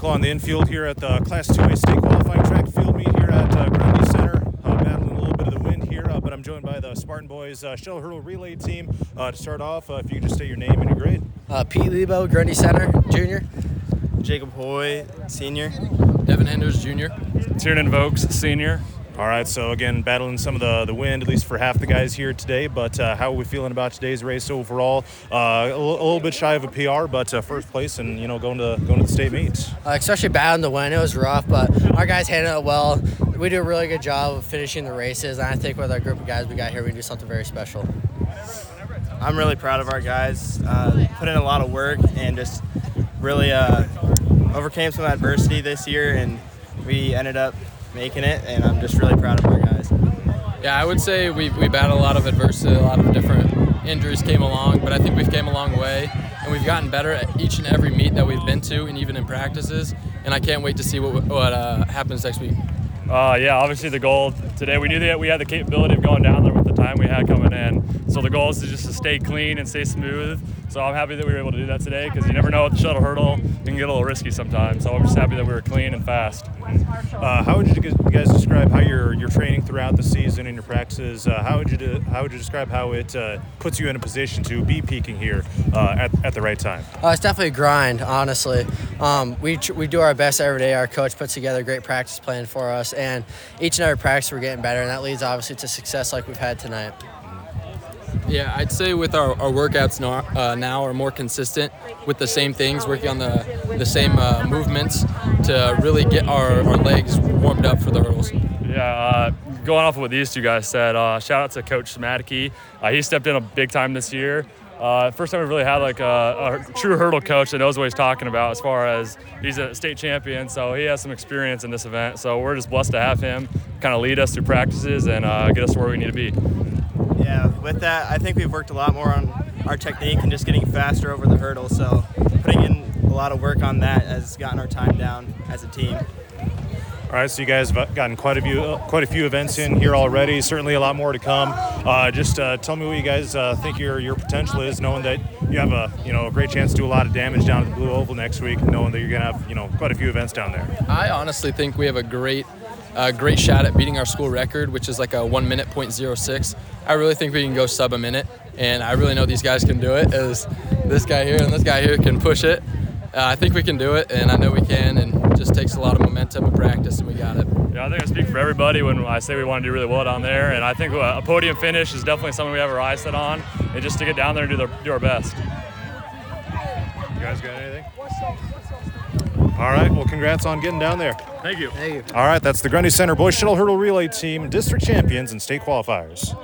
Michael on the infield here at the Class 2A state qualifying track field meet here at Grundy Center. Battling a little bit of the wind here, but I'm joined by the Spartan Boys shuttle hurdle relay team. To start off, if you could just state your name and your grade. Pete Lebo, Grundy Center, Junior. Jacob Hoy, Senior. Devin Henders, Junior. Tiernan Vokes, Senior. All right, so again, battling some of the wind, at least for half the guys here today. But how are we feeling about today's race overall? A little bit shy of a PR, but first place and going to the state meets. Especially battling the wind, it was rough, but our guys handled it well. We do a really good job of finishing the races, and I think with our group of guys we got here, we do something very special. I'm really proud of our guys. Put in a lot of work and just really overcame some adversity this year, and we ended up making it, and I'm just really proud of our guys. Yeah, I would say we battled a lot of adversity, a lot of different injuries came along, but I think we've came a long way, and we've gotten better at each and every meet that we've been to, and even in practices, and I can't wait to see what happens next week. Yeah, obviously the goal today, we knew that we had the capability of going down there with the time we had coming in. So the goal is to stay clean and stay smooth. So I'm happy that we were able to do that today because you never know with the shuttle hurdle, it can get a little risky sometimes. So I'm just happy that we were clean and fast. How would you guys describe how you're training throughout the season and your practices? How would you describe how it puts you in a position to be peaking here at the right time? It's definitely a grind, honestly. We do our best every day. Our coach puts together a great practice plan for us, and each and every practice we're getting better, and that leads obviously to success like we've had tonight. Yeah, I'd say with our workouts now are more consistent with the same things, working on the same movements to really get our legs warmed up for the hurdles. Yeah, going off of what these two guys said, shout out to Coach Smadke. He stepped in a big time this year. First time we've really had like a true hurdle coach that knows what he's talking about as far as he's a state champion, so he has some experience in this event. So we're just blessed to have him kind of lead us through practices and get us to where we need to be. Yeah, with that, I think we've worked a lot more on our technique and just getting faster over the hurdle. So putting in a lot of work on that has gotten our time down as a team. All right, so you guys have gotten quite a few events in here already. Certainly a lot more to come. Just tell me what you guys think your potential is, knowing that you have a great chance to do a lot of damage down at the Blue Oval next week, knowing that you're going to have quite a few events down there. I honestly think we have a great shot at beating our school record, which is like a 1 minute .06. I really think we can go sub a minute, and I really know these guys can do it, as this guy here and this guy here can push it. I think we can do it, and I know we can, and it just takes a lot of momentum and practice, and we got it. Yeah, I think I speak for everybody when I say we want to do really well down there, and I think a podium finish is definitely something we have our eyes set on, and just to get down there and do our best. You guys got anything? All right, well, congrats on getting down there. Thank you. Thank you. All right, that's the Grundy Center Boys Shuttle Hurdle Relay Team, district champions and state qualifiers.